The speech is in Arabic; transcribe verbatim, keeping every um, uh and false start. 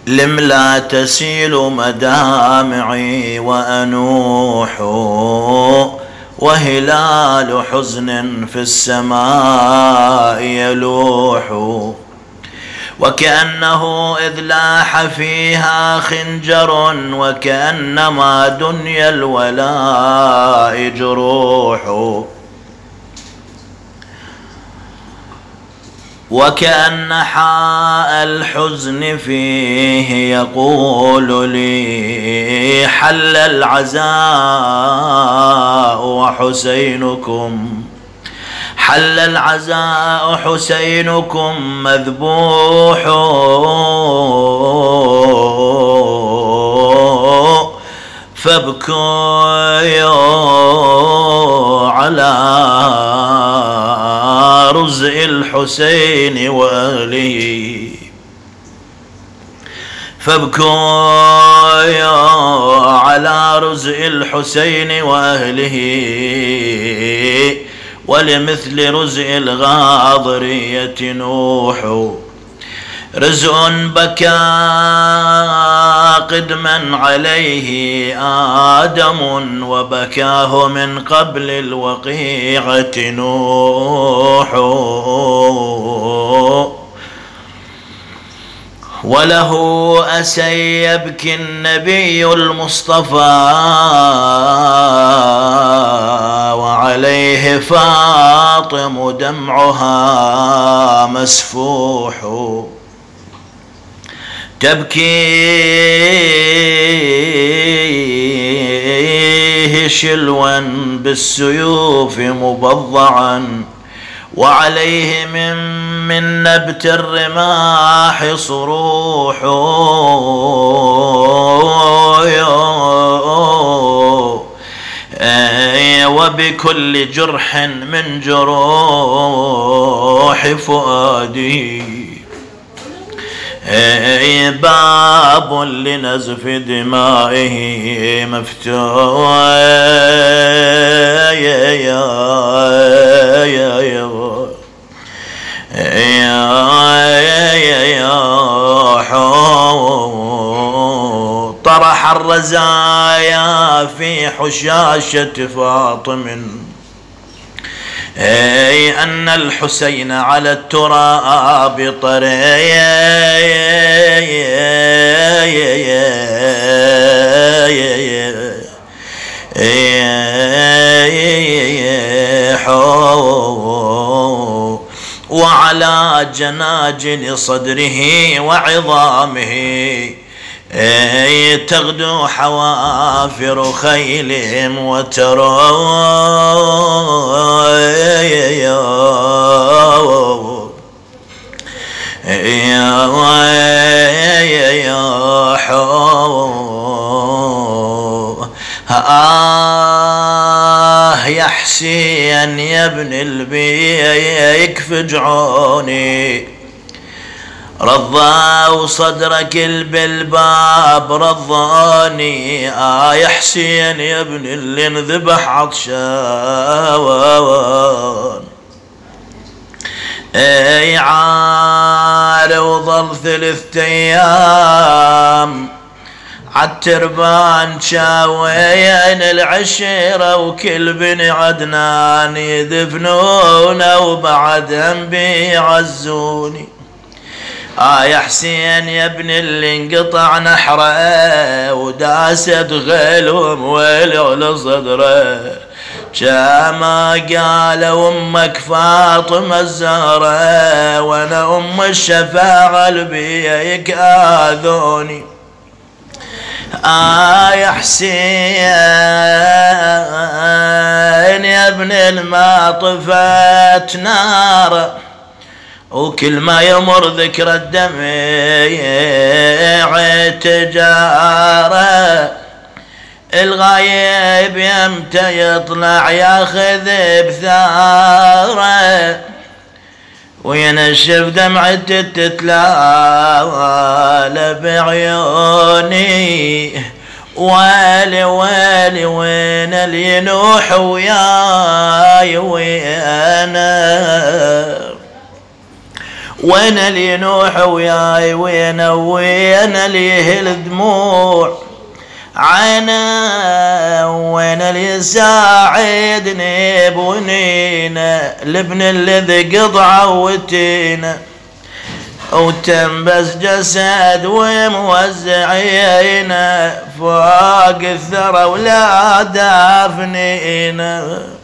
لم لا تسيل مدامعي وأنوح وهلال حزن في السماء يلوح وكأنه إذ لاح فيها خنجر وكأنما دنيا الولاء جروح وكأن حاء الحزن فيه يقول لي حل العزاء وحسينكم حل العزاء حسينكم مذبوح فابكوا على رزء الحسين وأهله فابكوا على رزء الحسين وأهله ولمثل رزء الغاضرية نوح رزء بكى قدما عليه آدم وبكاه من قبل الوقيعة نوح وله أسى يبكي النبي المصطفى وعليه فاطم دمعها مسفوح تبكيه شلوا بالسيوف مبضعا وعليه من من نبت الرماح صروح وبكل جرح من جروح فؤادي باب لنزف دمائه مفتوح طرح الرزايا في حشاشة فاطم أي أن الحسين على التراب طريح وعلى جناجل صدره وعظامه تغدو حوافر خيلهم وترى آه يا حسين يا ابن البيك فجعوني رضى صدرك بالباب رضاني آه يا حسين يا ابن اللي انذبح عطشان اي عار وظل ثلاثة ايام عالتربان شاوين العشيرة وكل بني عدنان يدفنونه وبعدهم بيعزوني آه يا حسين يا ابن اللي انقطع نحره وداست غيلهم ويلي على صدره كما قال امك فاطمة الزهرة وانا ام الشفاعة البيك اذوني آه يا حسين يا ابن الما طفت نار وكل ما يمر ذكر الدمع تجاره الغايب يمتى يطلع ياخذ بثاره وينشف دمعته تتلالى بعيوني ويلي ويلي وين اللي ينوح وياي ويانا وين اللي نوح وياي وين وين اللي الدموع عنا وين اللي يساعدني بونينا لابن الذي قطعه وتينا وتم بس جسد وموزعينا فوق الثرى ولا دافنينا